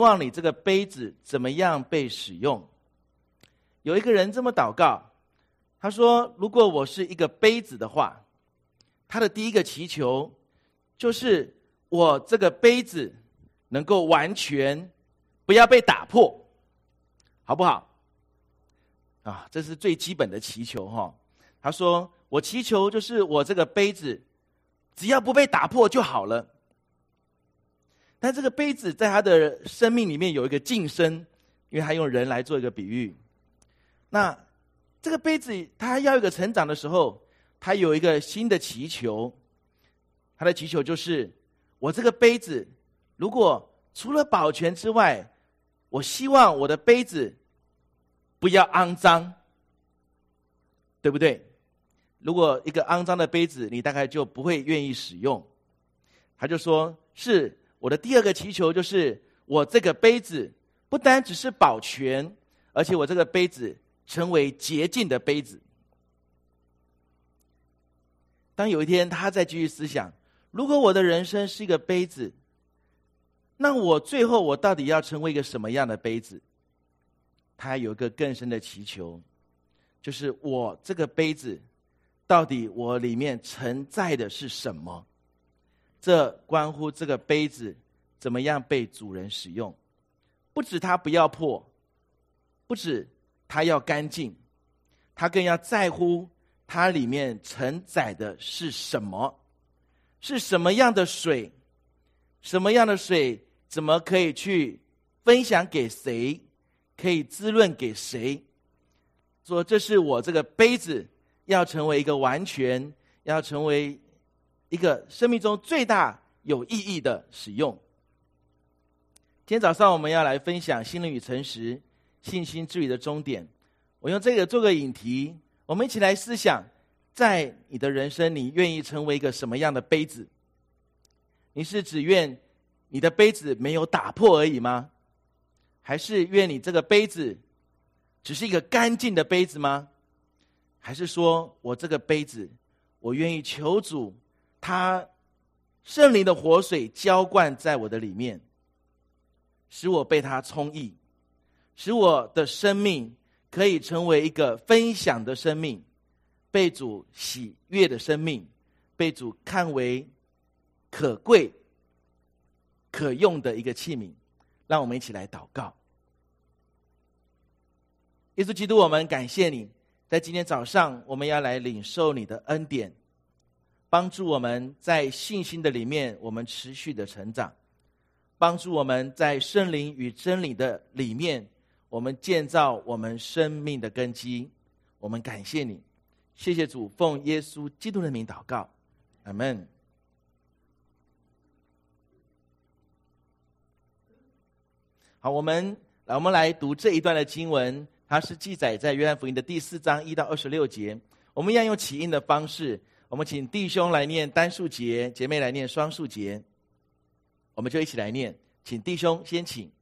望你这个杯子怎么样被使用。有一个人这么祷告，他说，如果我是一个杯子的话，他的第一个祈求就是我这个杯子能够完全不要被打破，好不好？这是最基本的祈求哈。他说，我祈求就是我这个杯子只要不被打破就好了。但这个杯子在他的生命里面有一个晋升，因为他用人来做一个比喻。那这个杯子他要一个成长的时候，他有一个新的祈求，他的祈求就是我这个杯子如果除了保全之外，我希望我的杯子不要肮脏，对不对？如果一个肮脏的杯子，你大概就不会愿意使用。他就说，是我的第二个祈求，就是我这个杯子不单只是保全，而且我这个杯子成为洁净的杯子。当有一天他再继续思想，如果我的人生是一个杯子，那我最后我到底要成为一个什么样的杯子？他有一个更深的祈求，就是我这个杯子到底我里面承载的是什么？这关乎这个杯子怎么样被主人使用。不止他不要破，不止他要干净，他更要在乎它里面承载的是什么，是什么样的水，什么样的水怎么可以去分享给谁，可以滋润给谁。说这是我这个杯子要成为一个完全，要成为一个生命中最大有意义的使用。今天早上我们要来分享心灵与诚实，信心之旅的终点。我用这个做个引题，我们一起来思想，在你的人生，你愿意成为一个什么样的杯子？你是只愿你的杯子没有打破而已吗？还是愿你这个杯子只是一个干净的杯子吗？还是说我这个杯子，我愿意求主他圣灵的活水浇灌在我的里面，使我被他充溢，使我的生命可以成为一个分享的生命，被主喜悦的生命，被主看为可贵可用的一个器皿。让我们一起来祷告。耶稣基督，我们感谢你，在今天早上我们要来领受你的恩典，帮助我们在信心的里面我们持续的成长，帮助我们在圣灵与真理的里面我们建造我们生命的根基。我们感谢你，谢谢主，奉耶稣基督的名祷告，阿们。好，我们来读这一段的经文，它是记载在约翰福音的第4章1到26节。我们一样用起音的方式，我们请弟兄来念单数节，姐妹来念双数节，我们就一起来念。请弟兄先请。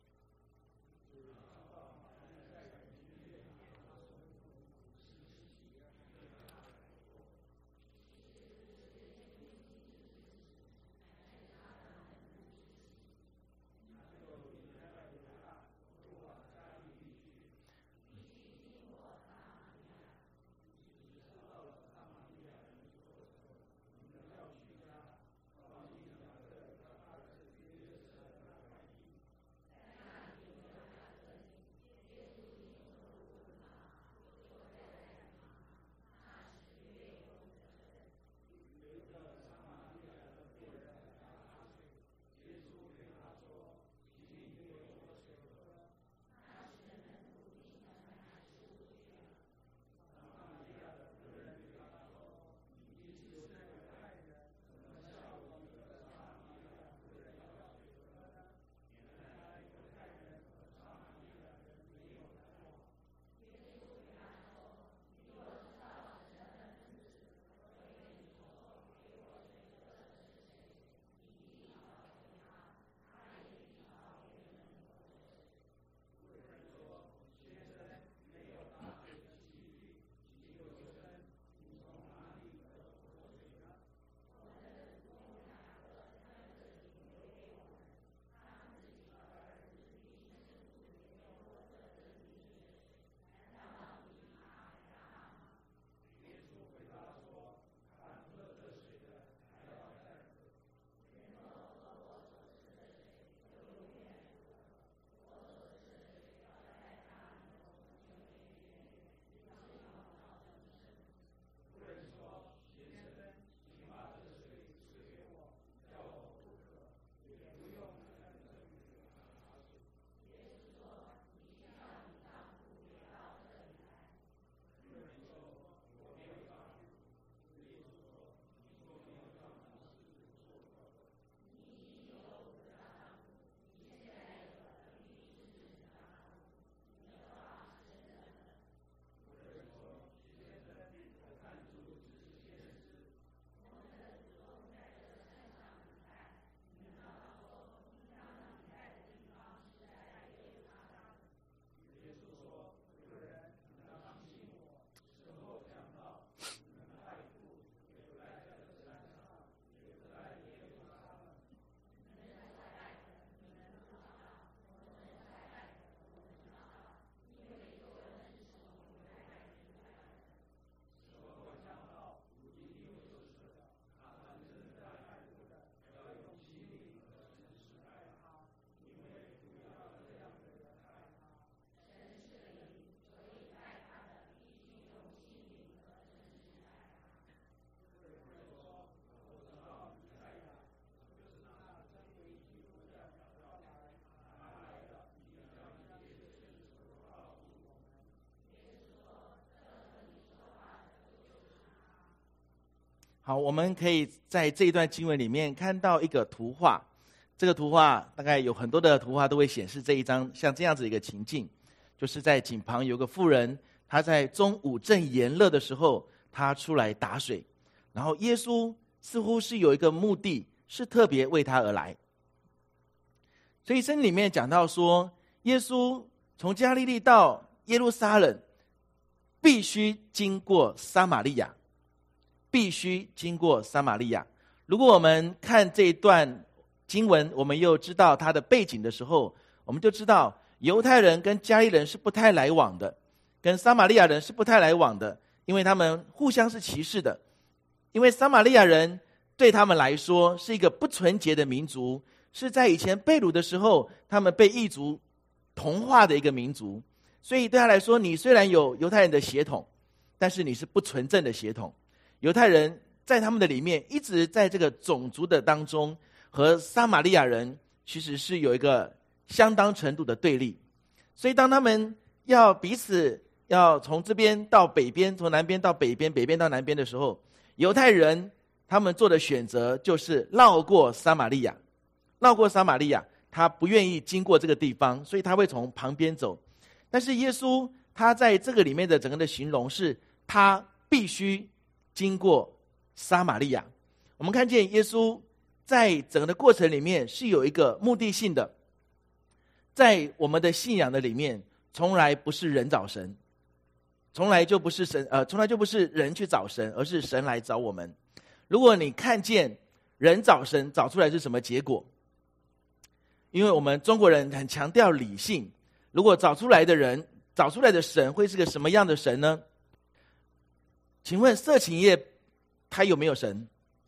好，我们可以在这一段经文里面看到一个图画，这个图画大概有很多的图画都会显示这一张像这样子一个情境，就是在井旁有个妇人，她在中午正炎热的时候，她出来打水，然后耶稣似乎是有一个目的，是特别为她而来。所以圣经里面讲到说，耶稣从加利利到耶路撒冷，必须经过撒玛利亚，必须经过撒玛利亚。如果我们看这一段经文，我们又知道它的背景的时候，我们就知道犹太人跟加利人是不太来往的，跟撒玛利亚人是不太来往的，因为他们互相是歧视的。因为撒玛利亚人对他们来说是一个不纯洁的民族，是在以前被掳的时候，他们被异族同化的一个民族，所以对他来说，你虽然有犹太人的血统，但是你是不纯正的血统。犹太人在他们的里面一直在这个种族的当中，和撒玛利亚人其实是有一个相当程度的对立。所以当他们要彼此要从这边到北边，从南边到北边，北边到南边的时候，犹太人他们做的选择就是绕过撒玛利亚，绕过撒玛利亚，他不愿意经过这个地方，所以他会从旁边走。但是耶稣他在这个里面的整个的形容是，他必须经过撒玛利亚。我们看见耶稣在整个的过程里面是有一个目的性的，在我们的信仰的里面，从来不是人找神，从来就不是人去找神，而是神来找我们。如果你看见人找神找出来是什么结果？因为我们中国人很强调理性，如果找出来的神会是个什么样的神呢？请问色情业他有没有神？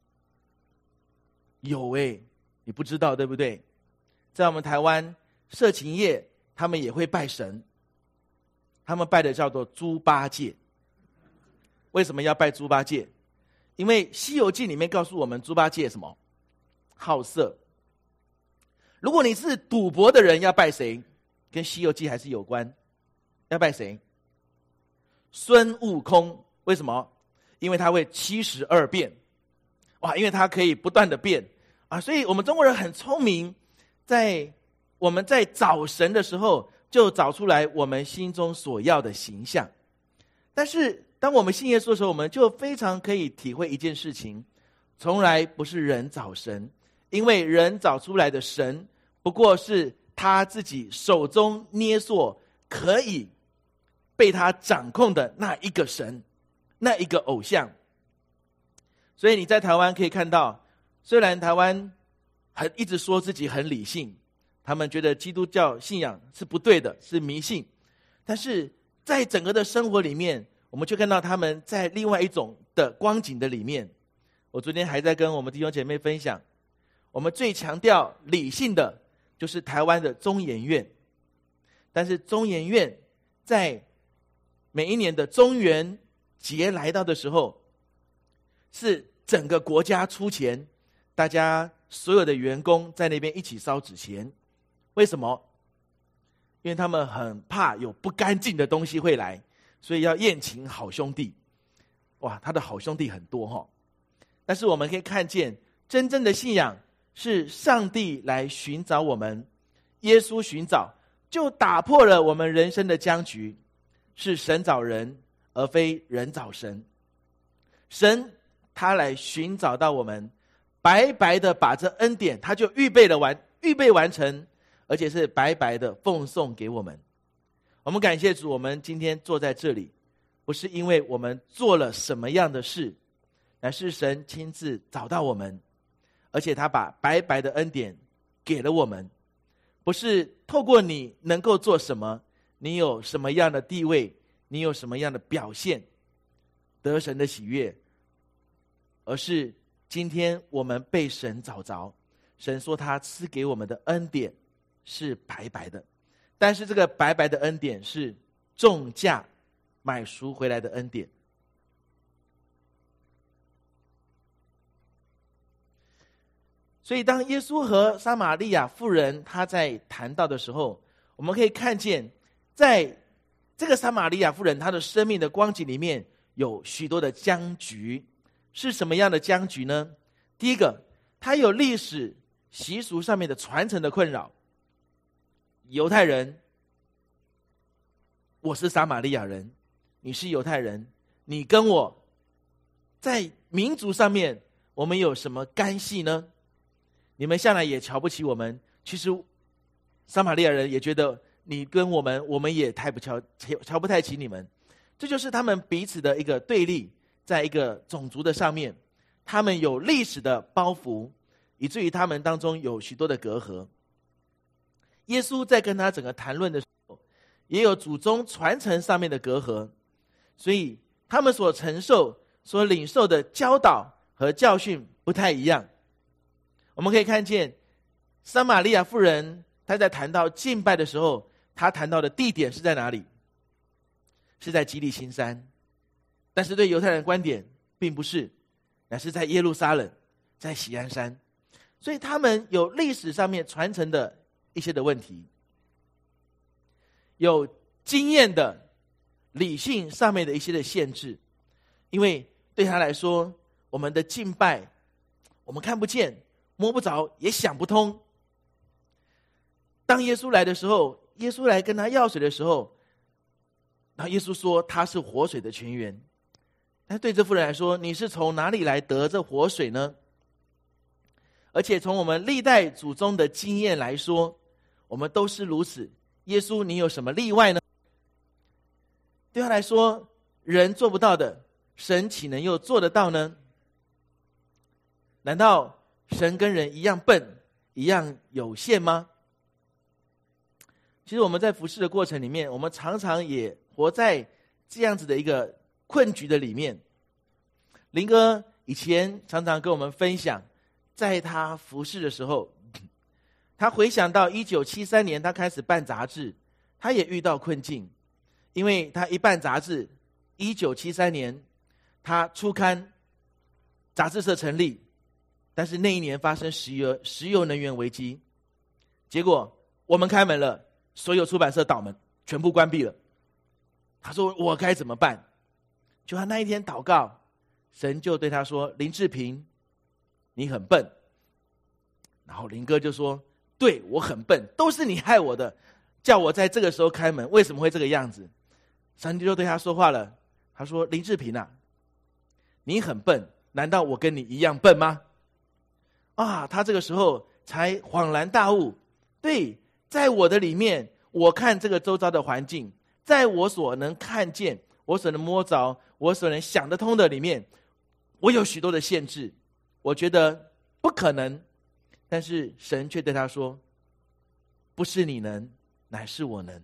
有你不知道对不对？在我们台湾，色情业他们也会拜神，他们拜的叫做猪八戒。为什么要拜猪八戒？因为西游记里面告诉我们猪八戒什么？好色。如果你是赌博的人，要拜谁？跟西游记还是有关，要拜谁？孙悟空。为什么？因为他会72变，哇！因为他可以不断的变啊，所以我们中国人很聪明，我们在找神的时候，就找出来我们心中所要的形象。但是当我们信耶稣的时候，我们就非常可以体会一件事情，从来不是人找神，因为人找出来的神，不过是他自己手中捏塑可以被他掌控的那一个神，那一个偶像。所以你在台湾可以看到，虽然台湾一直说自己很理性，他们觉得基督教信仰是不对的，是迷信，但是在整个的生活里面，我们却看到他们在另外一种的光景的里面。我昨天还在跟我们弟兄姐妹分享，我们最强调理性的就是台湾的中研院，但是中研院在每一年的中元节来到的时候，是整个国家出钱，大家所有的员工在那边一起烧纸钱。为什么？因为他们很怕有不干净的东西会来，所以要宴请好兄弟。哇，他的好兄弟很多但是我们可以看见，真正的信仰是上帝来寻找我们，耶稣寻找，就打破了我们人生的僵局，是神找人，而非人找神。神他来寻找到我们，白白的把这恩典他就预备完成，而且是白白的奉送给我们。我们感谢主，我们今天坐在这里，不是因为我们做了什么样的事，乃是神亲自找到我们，而且他把白白的恩典给了我们。不是透过你能够做什么，你有什么样的地位，你有什么样的表现得神的喜悦，而是今天我们被神找着，神说他赐给我们的恩典是白白的，但是这个白白的恩典是重价买赎回来的恩典。所以当耶稣和撒玛利亚妇人他在谈到的时候，我们可以看见，在这个撒玛利亚妇人她的生命的光景里面有许多的僵局， 是什么样的僵局呢？第一个，它有历史习俗上面的传承的困扰。犹太人，我是撒玛利亚人，你是犹太人，你跟我在民族上面我们有什么干系呢？你们向来也瞧不起我们，其实撒玛利亚人也觉得你跟我们也瞧不太起你们。这就是他们彼此的一个对立，在一个种族的上面，他们有历史的包袱，以至于他们当中有许多的隔阂。耶稣在跟他整个谈论的时候，也有祖宗传承上面的隔阂，所以他们所承受、所领受的教导和教训不太一样。我们可以看见撒玛利亚妇人，她在谈到敬拜的时候，她谈到的地点是在哪里？是在基利心山。但是对犹太人的观点并不是，乃是在耶路撒冷，在锡安山。所以他们有历史上面传承的一些的问题，有经验的理性上面的一些的限制。因为对他来说，我们的敬拜我们看不见、摸不着，也想不通。当耶稣来的时候，耶稣来跟他要水的时候，然后耶稣说他是活水的泉源。但对这妇人来说，你是从哪里来得这活水呢？而且从我们历代祖宗的经验来说，我们都是如此。耶稣，你有什么例外呢？对他来说，人做不到的，神岂能又做得到呢？难道神跟人一样笨，一样有限吗？其实我们在服事的过程里面，我们常常也活在这样子的一个困局的里面。林哥以前常常跟我们分享，在他服事的时候，他回想到1973年他开始办杂志，他也遇到困境。因为他一办杂志，1973年他初刊，杂志社成立，但是那一年发生石油能源危机，结果我们开门了，所有出版社倒门，全部关闭了。他说我该怎么办？就他那一天祷告，神就对他说，林志平，你很笨。然后林哥就说，对，我很笨，都是你害我的，叫我在这个时候开门，为什么会这个样子？上帝就对他说话了，他说，林志平啊，你很笨，难道我跟你一样笨吗？他这个时候才恍然大悟，对，在我的里面，我看这个周遭的环境，在我所能看见、我所能摸着、我所能想得通的里面，我有许多的限制，我觉得不可能。但是神却对他说，不是你能，乃是我能。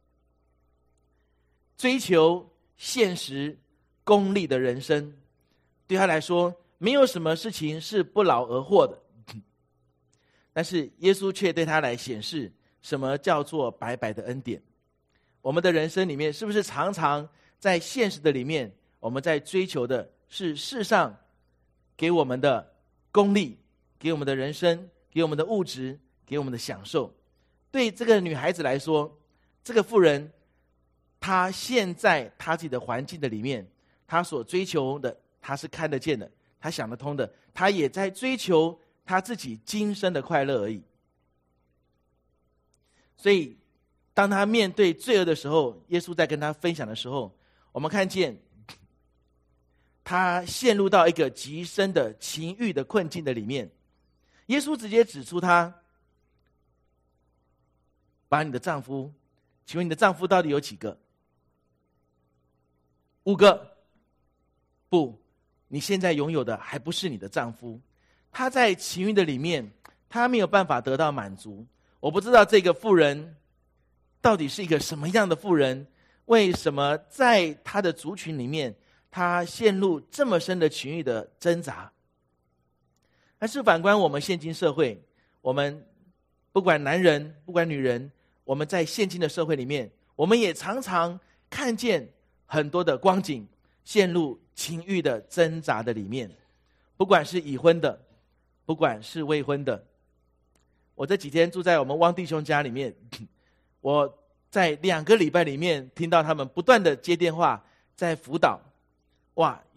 追求现实功利的人生，对他来说没有什么事情是不劳而获的。但是耶稣却对他来显示什么叫做白白的恩典。我们的人生里面，是不是常常在现实的里面，我们在追求的是世上给我们的功利，给我们的人生，给我们的物质，给我们的享受？对这个女孩子来说，这个妇人，她现在她自己的环境的里面，她所追求的，她是看得见的，她想得通的，她也在追求她自己今生的快乐而已。所以当她面对罪恶的时候，耶稣在跟她分享的时候，我们看见她陷入到一个极深的情欲的困境的里面。耶稣直接指出她，把你的丈夫，请问你的丈夫到底有几个？5个。不，你现在拥有的还不是你的丈夫。他在情欲的里面，他没有办法得到满足。我不知道这个妇人到底是一个什么样的妇人，为什么在他的族群里面，他陷入这么深的情欲的挣扎。但是反观我们现今社会，我们不管男人不管女人，我们在现今的社会里面，我们也常常看见很多的光景，陷入情欲的挣扎的里面，不管是已婚的，不管是未婚的。我这几天住在我们汪弟兄家里面，我在2个礼拜里面听到他们不断的接电话，在辅导。哇，有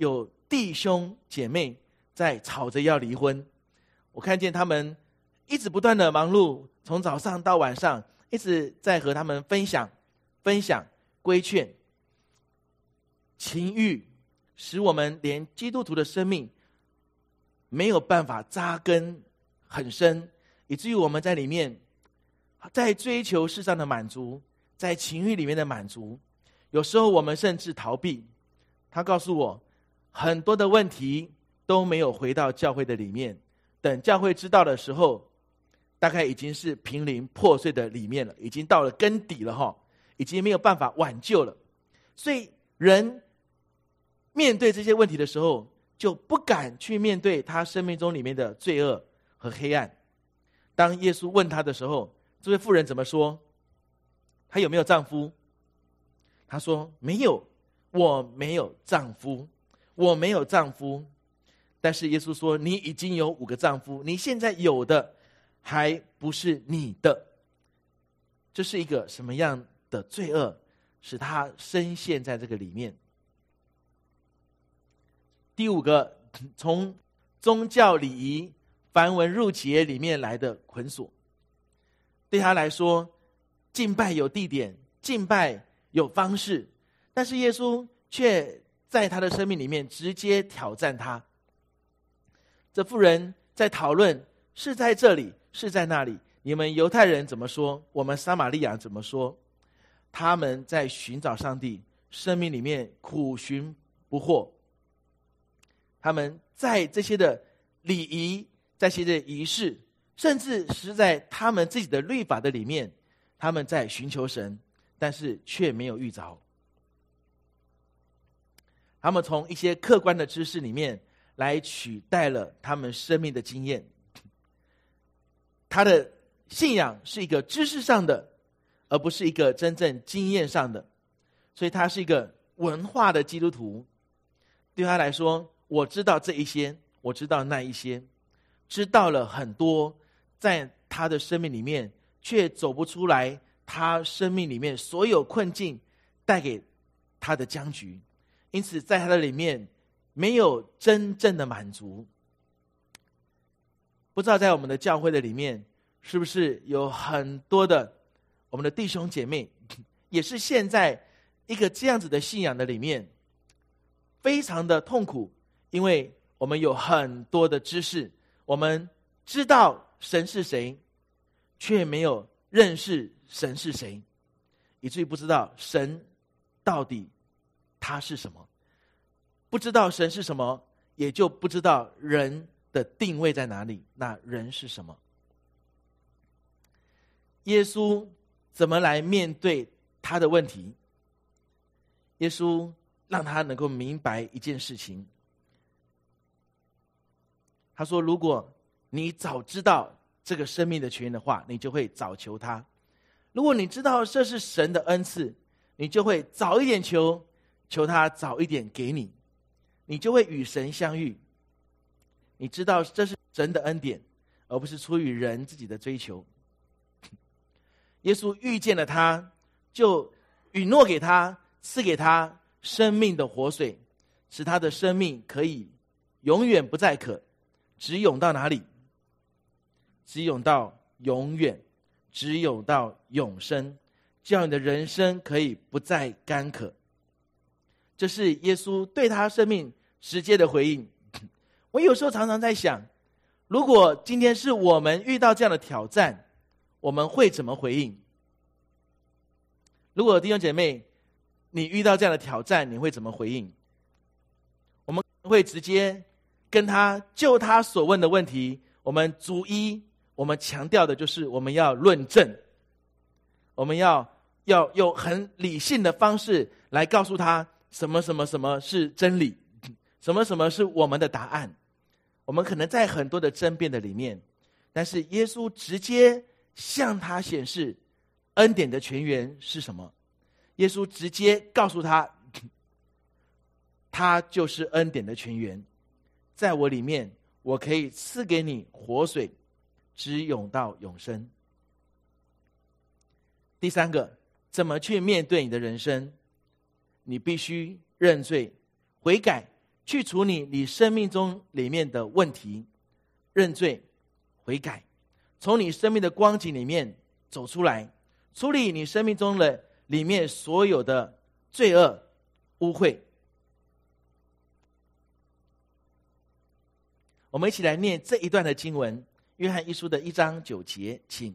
弟兄姐妹在吵着要离婚。我看见他们一直不断的忙碌，从早上到晚上，一直在和他们分享规劝。情欲使我们连基督徒的生命没有办法扎根很深，以至于我们在里面在追求世上的满足，在情欲里面的满足，有时候我们甚至逃避。他告诉我，很多的问题都没有回到教会的里面，等教会知道的时候，大概已经是濒临破碎的里面了，已经到了根底了，已经没有办法挽救了。所以人面对这些问题的时候，就不敢去面对他生命中里面的罪恶和黑暗。当耶稣问他的时候，这位妇人怎么说？她有没有丈夫？她说没有，我没有丈夫，我没有丈夫。但是耶稣说，你已经有5个丈夫，你现在有的还不是你的。这是一个什么样的罪恶，使他深陷在这个里面？第5个，从宗教礼仪繁文缛节里面来的捆锁。对他来说，敬拜有地点，敬拜有方式，但是耶稣却在他的生命里面直接挑战他。这妇人在讨论，是在这里，是在那里，你们犹太人怎么说，我们撒玛利亚怎么说？他们在寻找上帝，生命里面苦寻不获。他们在这些的礼仪，在这些的仪式，甚至是在他们自己的律法的里面，他们在寻求神，但是却没有遇着。他们从一些客观的知识里面来取代了他们生命的经验。他的信仰是一个知识上的，而不是一个真正经验上的，所以他是一个文化的基督徒。对他来说，我知道这一些，我知道那一些，知道了很多，在他的生命里面却走不出来他生命里面所有困境带给他的僵局，因此在他的里面没有真正的满足。不知道在我们的教会的里面，是不是有很多的我们的弟兄姐妹，也是现在一个这样子的信仰的里面，非常的痛苦，因为我们有很多的知识，我们知道神是谁，却没有认识神是谁，以至于不知道神到底他是什么。不知道神是什么，也就不知道人的定位在哪里，那人是什么？耶稣怎么来面对他的问题？耶稣让他能够明白一件事情。他说，如果你早知道这个生命的泉源的话，你就会早求他。如果你知道这是神的恩赐，你就会早一点求，求他早一点给你，你就会与神相遇。你知道这是神的恩典，而不是出于人自己的追求。耶稣遇见了他，就允诺给他，赐给他生命的活水，使他的生命可以永远不再渴，直涌到哪里？直涌到永远，直涌到永生，叫你的人生可以不再干渴。这是耶稣对他生命直接的回应。我有时候常常在想，如果今天是我们遇到这样的挑战，我们会怎么回应？如果弟兄姐妹你遇到这样的挑战，你会怎么回应？我们会直接跟他就他所问的问题，我们逐一，我们强调的就是我们要论证，我们要有很理性的方式来告诉他什么什么什么是真理，什么什么是我们的答案。我们可能在很多的争辩的里面，但是耶稣直接向他显示恩典的泉源是什么。耶稣直接告诉他，他就是恩典的泉源，在我里面，我可以赐给你活水，直涌到永生。第3个，怎么去面对你的人生？你必须认罪悔改， 去处理你生命中里面的问题，认罪悔改，从你生命的光景里面走出来，处理你生命中的里面所有的罪恶污秽。我们一起来念这一段的经文，约翰一书的1章9节，请。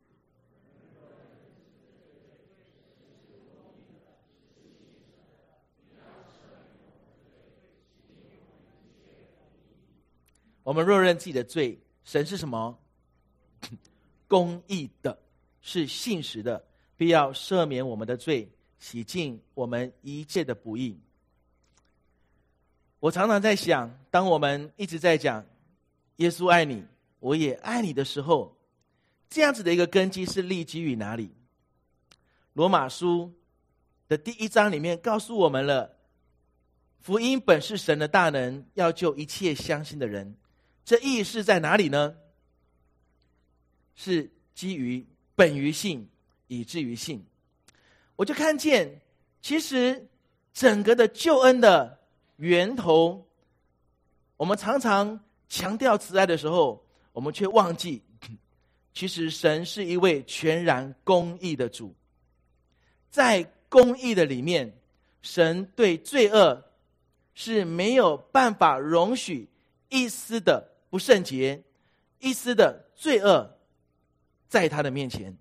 我们若认自己的罪，神是什么？公义的，是信实的，必要赦免我们的罪，洗净我们一切的不义。我常常在想，当我们一直在讲耶稣爱你，我也爱你的时候，这样子的一个根基是立基于哪里？罗马书的第1章里面告诉我们了，福音本是神的大能，要救一切相信的人。这意是在哪里呢？是基于本于信，以至于信。我就看见，其实整个的救恩的源头，我们常常强调慈爱的时候，我们却忘记，其实神是一位全然公义的主。在公义的里面，神对罪恶是没有办法容许一丝的不圣洁，一丝的罪恶在他的面前。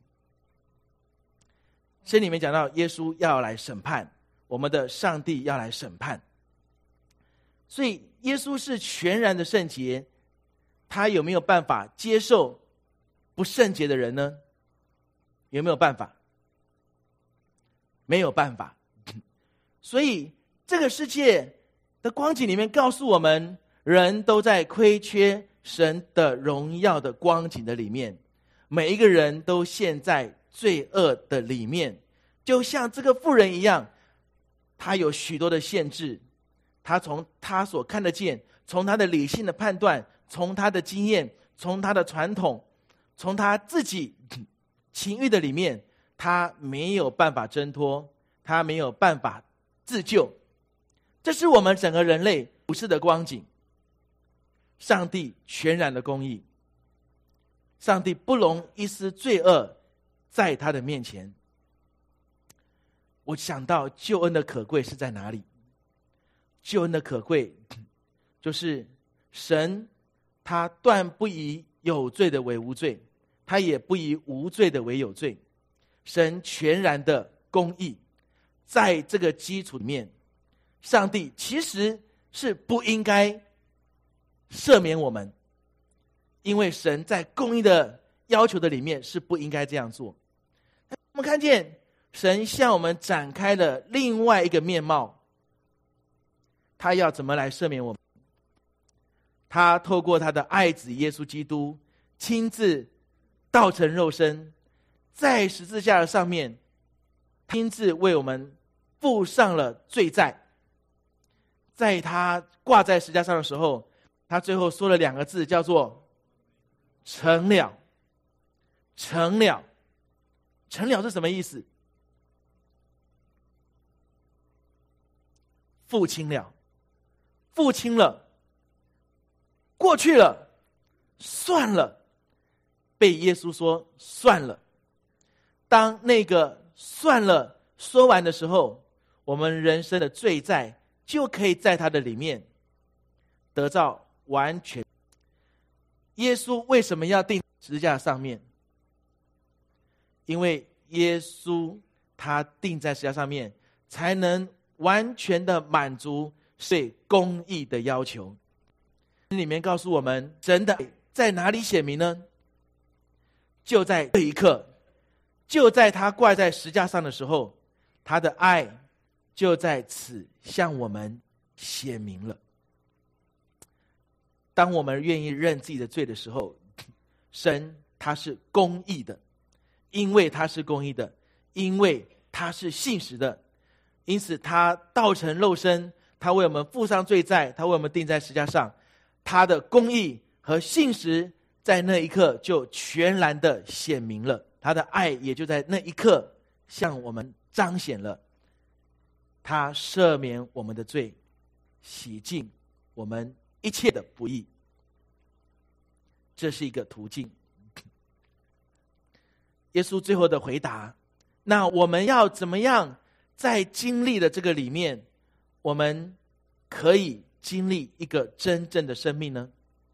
圣经里面讲到耶稣要来审判，我们的上帝要来审判。所以耶稣是全然的圣洁，他有没有办法接受不圣洁的人呢？有没有办法？没有办法。所以这个世界的光景里面告诉我们，人都在亏缺神的荣耀的光景的里面，每一个人都陷在罪恶的里面，就像这个妇人一样，他有许多的限制，他从他所看得见，从他的理性的判断，从他的经验，从他的传统，从他自己情欲的里面，他没有办法挣脱，他没有办法自救。这是我们整个人类不是的光景。上帝全然的公义，上帝不容一丝罪恶在他的面前。我想到救恩的可贵是在哪里？救恩的可贵就是神他断不以有罪的为无罪，他也不以无罪的为有罪。神全然的公义，在这个基础里面，上帝其实是不应该赦免我们，因为神在公义的要求的里面是不应该这样做。我们看见神向我们展开了另外一个面貌，他要怎么来赦免我们？他透过他的爱子耶稣基督亲自道成肉身，在十字架上面亲自为我们付上了罪债。在他挂在十字架上的时候，他最后说了2个字，叫做成了。成了。成了是什么意思？付清了，付清了，过去了，算了。被耶稣说算了。当那个算了说完的时候，我们人生的罪债就可以在他的里面得到完全。耶稣为什么要钉十字架上面？因为耶稣他钉在十字架上面，才能完全的满足对公义的要求。里面告诉我们，神的在哪里显明呢？就在这一刻，就在他挂在十字架上的时候，他的爱就在此向我们显明了。当我们愿意认自己的罪的时候，神他是公义的，因为他是公义的，因为他是信实的，因此他道成肉身，他为我们付上罪债，他为我们钉在十字架上，他的公义和信实在那一刻就全然的显明了，他的爱也就在那一刻向我们彰显了。他赦免我们的罪， 洗净我们一切的不义。这是一个途径。耶稣最后的回答，那我们要怎么样在经历的这个里面，我们可以经历一个真正的生命呢？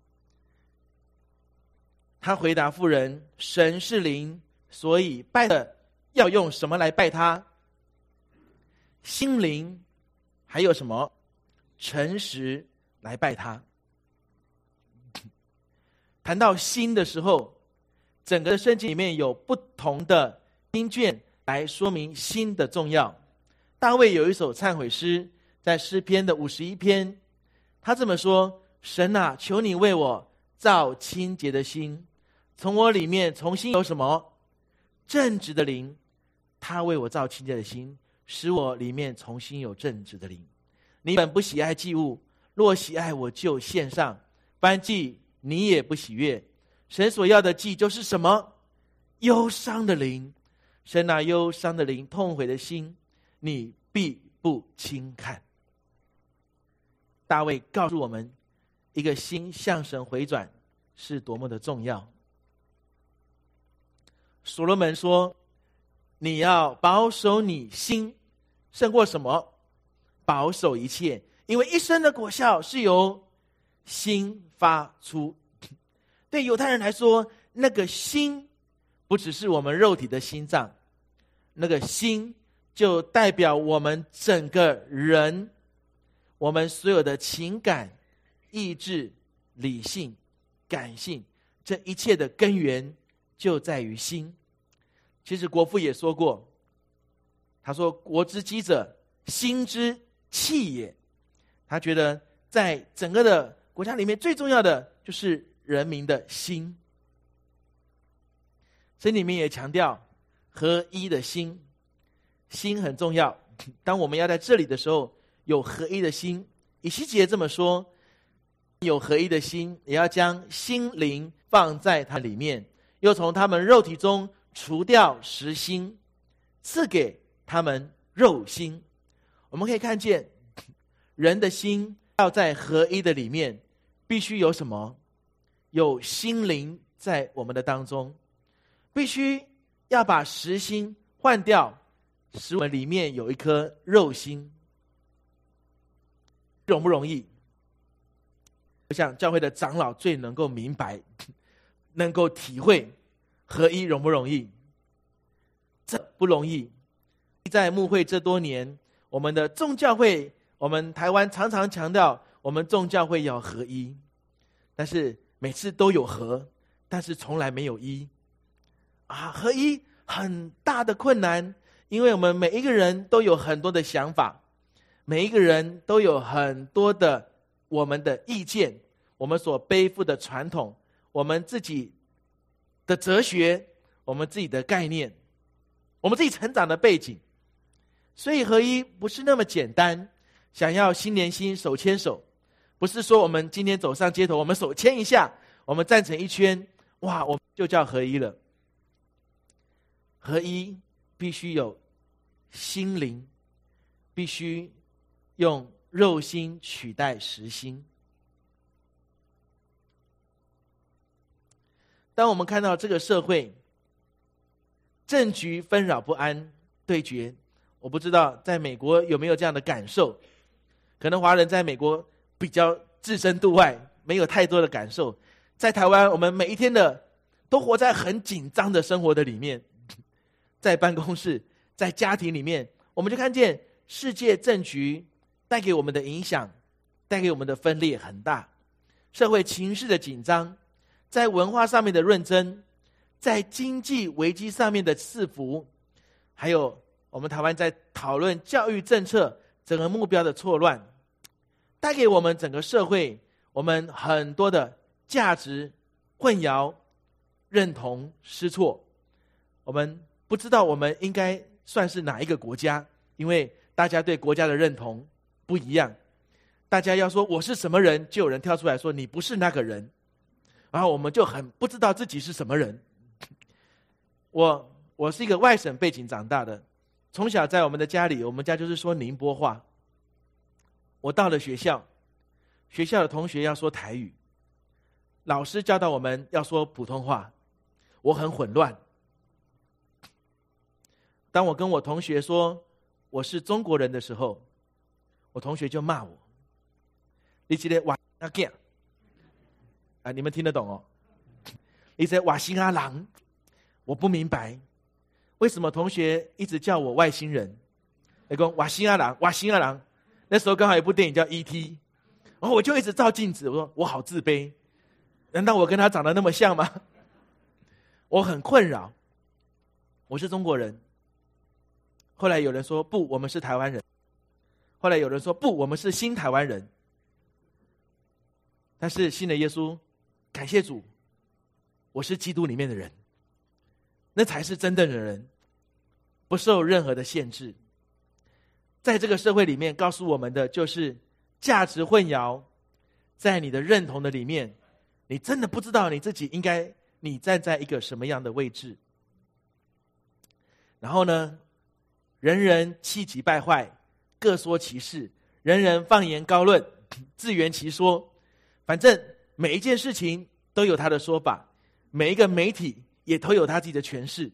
他回答妇人，神是灵，所以拜的要用什么来拜他？心灵，还有什么？诚实来拜他。谈到心的时候，整个圣经里面有不同的经卷来说明心的重要。大卫有一首忏悔诗，在诗篇的51篇，他这么说：神啊，求你为我造清洁的心，从我里面重新有什么？正直的灵。他为我造清洁的心，使我里面重新有正直的灵。你本不喜爱祭物，若喜爱，我就献上。燔祭你也不喜悦。神所要的祭就是什么？忧伤的灵。神那忧伤的灵，痛悔的心，你必不轻看。大卫告诉我们，一个心向神回转是多么的重要。所罗门说，你要保守你心，胜过什么？保守一切，因为一生的果效是由心发出。对犹太人来说，那个心不只是我们肉体的心脏，那个心就代表我们整个人，我们所有的情感、意志、理性、感性，这一切的根源就在于心。其实国父也说过，他说国之基者，心之气也。他觉得在整个的国家里面，最重要的就是人民的心。这里面也强调合一的心，心很重要。当我们要在这里的时候，有合一的心。以西结这么说，有合一的心，也要将心灵放在它里面，又从他们肉体中除掉实心，赐给他们肉心。我们可以看见，人的心要在合一的里面，必须有什么？有心灵在我们的当中，必须要把实心换掉，使我们里面有一颗肉心。容不容易？我想教会的长老最能够明白，能够体会合一容不容易？这不容易。在牧会这多年，我们的众教会，我们台湾常常强调我们众教会要合一，但是每次都有合，但是从来没有一。合一很大的困难，因为我们每一个人都有很多的想法，每一个人都有很多的我们的意见，我们所背负的传统，我们自己的哲学，我们自己的概念，我们自己成长的背景。所以合一不是那么简单，想要心连心手牵手，不是说我们今天走上街头，我们手牵一下，我们站成一圈，哇，我们就叫合一了。合一必须有心灵，必须用肉心取代实心。当我们看到这个社会政局纷扰不安对决，我不知道在美国有没有这样的感受，可能华人在美国比较置身度外，没有太多的感受。在台湾，我们每一天的都活在很紧张的生活的里面，在办公室，在家庭里面，我们就看见世界政局带给我们的影响，带给我们的分裂很大，社会情势的紧张，在文化上面的论争，在经济危机上面的赐福，还有我们台湾在讨论教育政策整个目标的错乱，带给我们整个社会我们很多的价值混淆、认同失错。我们不知道我们应该算是哪一个国家，因为大家对国家的认同不一样。大家要说我是什么人，就有人跳出来说你不是那个人，然后我们就很不知道自己是什么人。我是一个外省背景长大的，从小在我们的家里，我们家就是说宁波话。 我到了学校，学校的同学要说台语，老师教导我们要说普通话，我很混乱。当我跟我同学说我是中国人的时候，我同学就骂我：“你这个瓦阿囝啊，你们听得懂哦？你这瓦西阿郎。”我不明白为什么同学一直叫我外星人。你说瓦西阿郎，瓦西阿郎。那时候刚好有一部电影叫 E.T.， 然后我就一直照镜子，我说我好自卑，难道我跟他长得那么像吗？我很困扰。我是中国人，后来有人说不，我们是台湾人，后来有人说不，我们是新台湾人。但是信了耶稣，感谢主，我是基督里面的人，那才是真正的人，不受任何的限制。在这个社会里面告诉我们的就是价值混淆，在你的认同的里面，你真的不知道你自己你站在一个什么样的位置。然后呢，人人气急败坏，各说其是，人人放言高论，自圆其说。反正每一件事情都有他的说法，每一个媒体也都有他自己的诠释，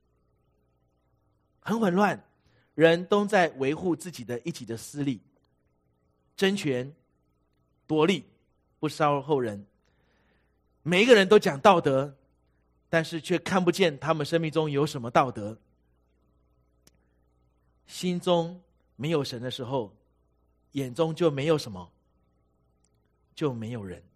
很混乱。人都在维护自己的一己的私利，争权夺利，不招后人。每一个人都讲道德，但是却看不见他们生命中有什么道德。心中没有神的时候，眼中就没有什么，就没有人。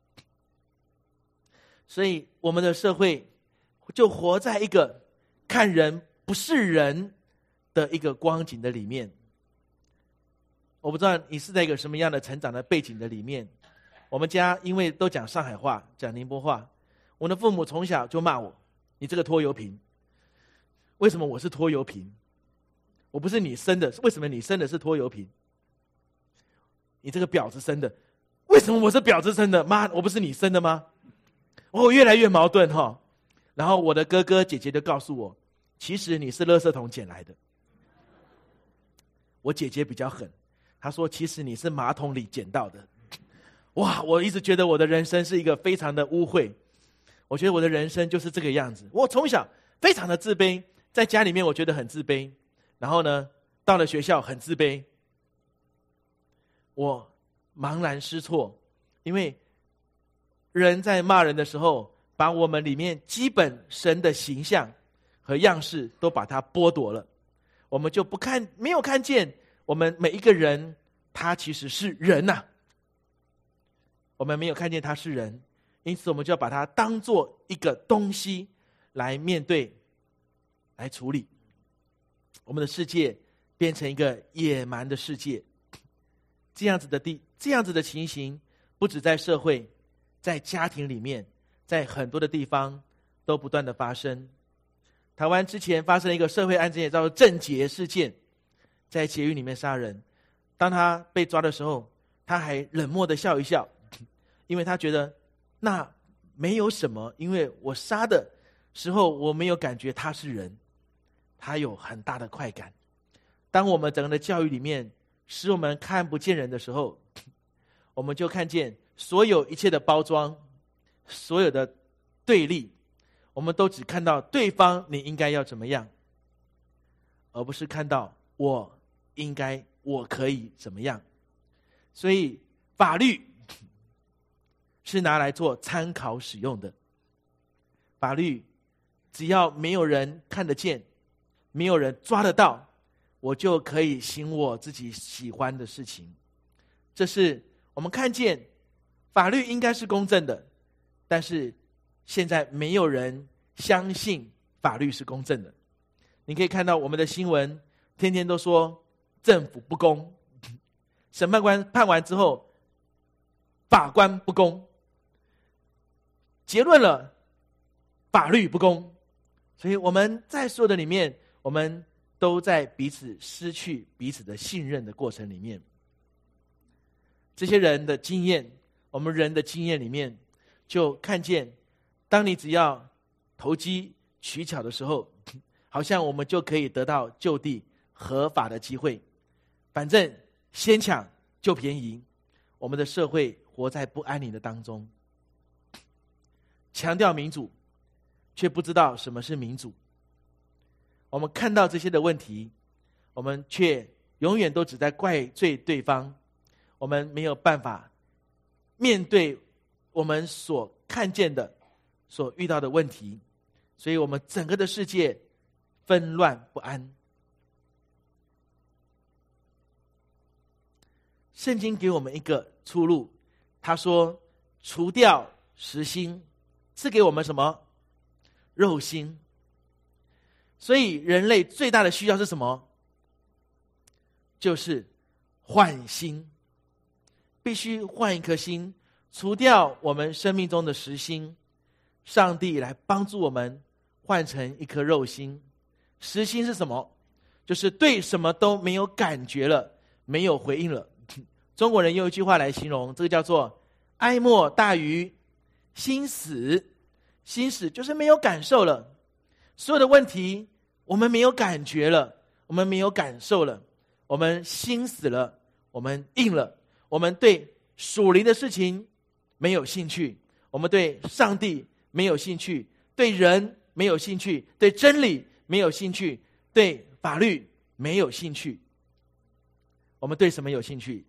所以我们的社会就活在一个看人不是人的一个光景的里面。我不知道你是在一个什么样的成长的背景的里面。我们家因为都讲上海话，讲宁波话，我的父母从小就骂我：“你这个拖油瓶。”为什么我是拖油瓶？我不是你生的，为什么你生的是拖油瓶？你这个婊子生的，为什么我是婊子生的？妈，我不是你生的吗？我越来越矛盾哈。然后我的哥哥姐姐就告诉我，其实你是垃圾桶捡来的。我姐姐比较狠，她说其实你是马桶里捡到的。哇，我一直觉得我的人生是一个非常的污秽，我觉得我的人生就是这个样子。我从小非常的自卑，在家里面我觉得很自卑，然后呢到了学校很自卑，我茫然失措。因为人在骂人的时候，把我们里面基本神的形象和样式都把它剥夺了，我们就没有看见我们每一个人他其实是人啊。我们没有看见他是人，因此我们就要把它当作一个东西来面对，来处理。我们的世界变成一个野蛮的世界，这样子的情形不止在社会，在家庭里面，在很多的地方都不断的发生。台湾之前发生了一个社会案件，也叫做郑捷事件，在捷运里面杀人。当他被抓的时候，他还冷漠的笑一笑，因为他觉得那没有什么，因为我杀的时候我没有感觉他是人，他有很大的快感。当我们整个的教育里面使我们看不见人的时候，我们就看见所有一切的包装，所有的对立，我们都只看到对方你应该要怎么样，而不是看到我可以怎么样。所以法律是拿来做参考使用的。法律只要没有人看得见，没有人抓得到，我就可以行我自己喜欢的事情。这是我们看见法律应该是公正的，但是现在没有人相信法律是公正的。你可以看到我们的新闻天天都说政府不公，审判官判完之后法官不公，结论了法律不公。所以我们在所有的里面，我们都在彼此失去彼此的信任的过程里面。这些人的经验，我们人的经验里面就看见，当你只要投机取巧的时候，好像我们就可以得到就地合法的机会，反正先抢就便宜，我们的社会活在不安宁的当中。强调民主，却不知道什么是民主。我们看到这些的问题，我们却永远都只在怪罪对方，我们没有办法面对我们所看见的、所遇到的问题，所以我们整个的世界纷乱不安。圣经给我们一个出路，他说除掉食心，赐给我们什么？肉心。所以人类最大的需要是什么？就是换心，必须换一颗心，除掉我们生命中的食心，上帝来帮助我们换成一颗肉心。食心是什么？就是对什么都没有感觉了，没有回应了。中国人用一句话来形容，这个叫做哀莫大于心死。心死就是没有感受了，所有的问题我们没有感觉了，我们没有感受了，我们心死了，我们硬了，我们对属灵的事情没有兴趣，我们对上帝没有兴趣，对人没有兴趣，对真理没有兴趣，对法律没有兴趣。我们对什么有兴趣？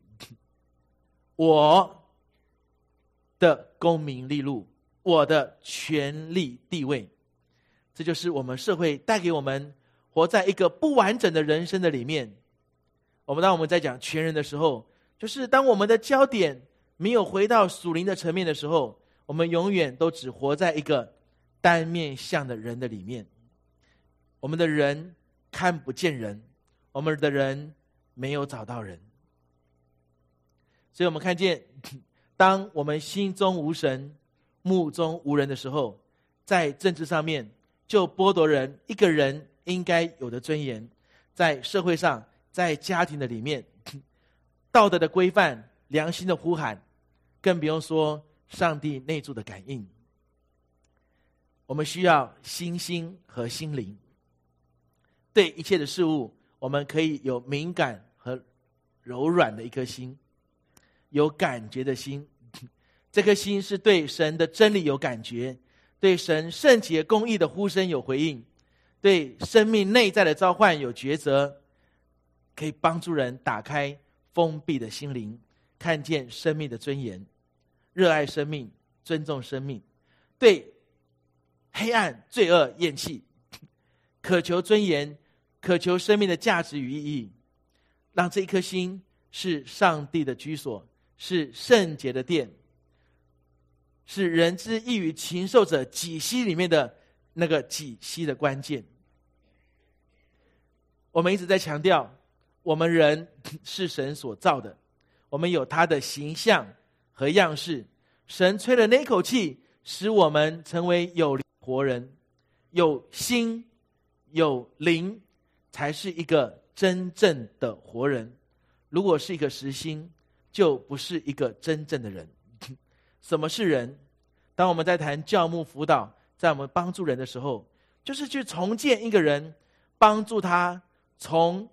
我的功名利禄，我的权力地位，这就是我们社会带给我们活在一个不完整的人生的里面。当我们在讲全人的时候，就是当我们的焦点没有回到属灵的层面的时候，我们永远都只活在一个单面向的人的里面。我们的人看不见人，我们的人没有找到人。所以我们看见，当我们心中无神，目中无人的时候，在政治上面就剥夺人一个人应该有的尊严，在社会上，在家庭的里面，道德的规范、良心的呼喊，更不用说上帝内住的感应。我们需要心和心灵，对一切的事物，我们可以有敏感和柔软的一颗心，有感觉的心。这颗心是对神的真理有感觉，对神圣洁公义的呼声有回应，对生命内在的召唤有抉择，可以帮助人打开封闭的心灵，看见生命的尊严，热爱生命，尊重生命，对黑暗罪恶厌弃，渴求尊严，渴求生命的价值与意义，让这一颗心是上帝的居所，是圣洁的殿，是人之异于禽兽者己息里面的那个己息的关键。我们一直在强调，我们人是神所造的，我们有他的形象和样式，神吹了那口气，使我们成为有灵活人，有心有灵，才是一个真正的活人。如果是一个实心，就不是一个真正的人。什么是人？当我们在谈教牧辅导，在我们帮助人的时候，就是去重建一个人，帮助他从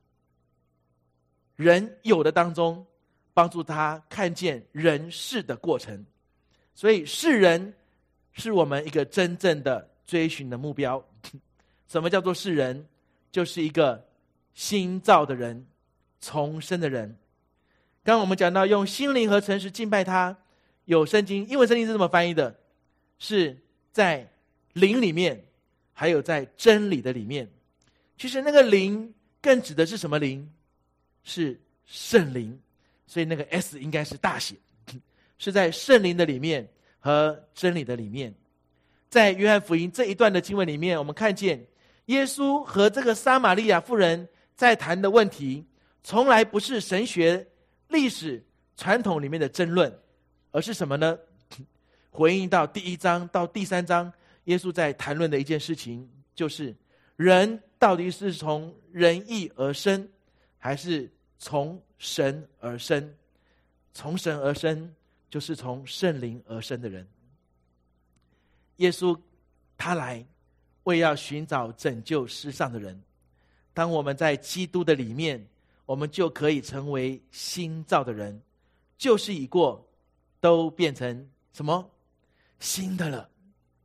人有的当中，帮助他看见人事的过程。所以是人是我们一个真正的追寻的目标。什么叫做是人？就是一个新造的人，重生的人。刚刚我们讲到用心灵和诚实敬拜他，有圣经，英文圣经是这么翻译的，是在灵里面，还有在真理的里面。其实那个灵更指的是什么灵？是圣灵，所以那个 S 应该是大写，是在圣灵的里面和真理的里面。在约翰福音这一段的经文里面，我们看见耶稣和这个撒玛利亚妇人在谈的问题，从来不是神学、历史、传统里面的争论，而是什么呢？回应到第1章到第3章，耶稣在谈论的一件事情，就是人到底是从人意而生，还是从神而生？从神而生，就是从圣灵而生的人。耶稣他来为要寻找拯救世上的人。当我们在基督的里面， 我们就可以成为新造的人，旧事已过，都变成什么？新的了。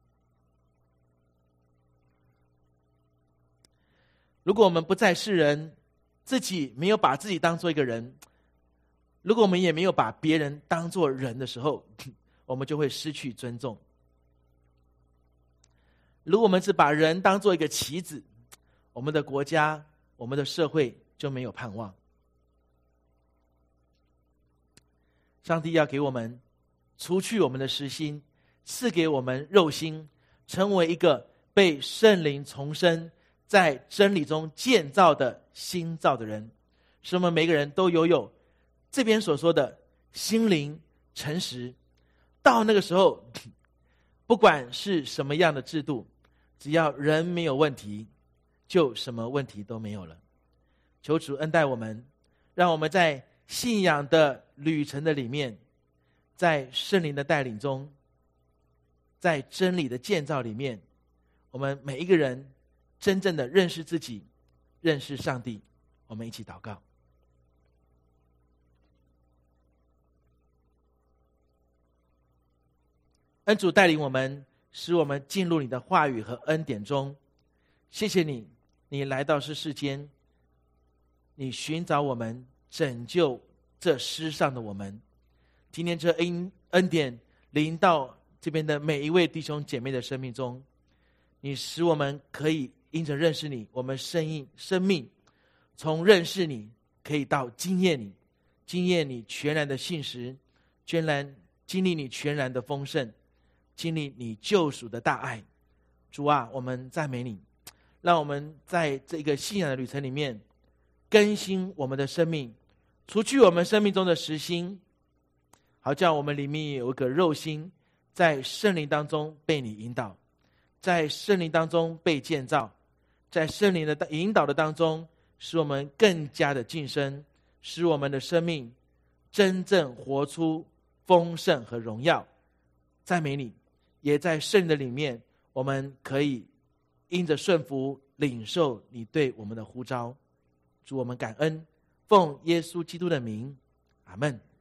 如果我们不再是人，自己没有把自己当做一个人，如果我们也没有把别人当作人的时候，我们就会失去尊重。如果我们只把人当作一个棋子，我们的国家、我们的社会就没有盼望。上帝要给我们除去我们的实心，赐给我们肉心，成为一个被圣灵重生，在真理中建造的新造的人，使我们每个人都拥有这边所说的心灵诚实。到那个时候，不管是什么样的制度，只要人没有问题，就什么问题都没有了。求主恩待我们，让我们在信仰的旅程的里面，在圣灵的带领中，在真理的建造里面，我们每一个人真正的认识自己，认识上帝。我们一起祷告。恩主带领我们，使我们进入你的话语和恩典中。谢谢你，你来到世间，你寻找我们，拯救这世上的我们。今天这恩典临到这边的每一位弟兄姐妹的生命中，你使我们可以因着认识你，我们生命从认识你可以到经验你，经验你全然的信实，经历你全然的丰盛，经历你救赎的大爱。主啊，我们赞美你，让我们在这个信仰的旅程里面更新我们的生命，除去我们生命中的实心，好叫我们里面有一个肉心，在圣灵当中被你引导，在圣灵当中被建造，在圣灵的引导的当中，使我们更加的晋升，使我们的生命真正活出丰盛和荣耀。赞美你，也在圣灵的里面，我们可以因着顺服领受你对我们的呼召。主，我们感恩，奉耶稣基督的名，阿们。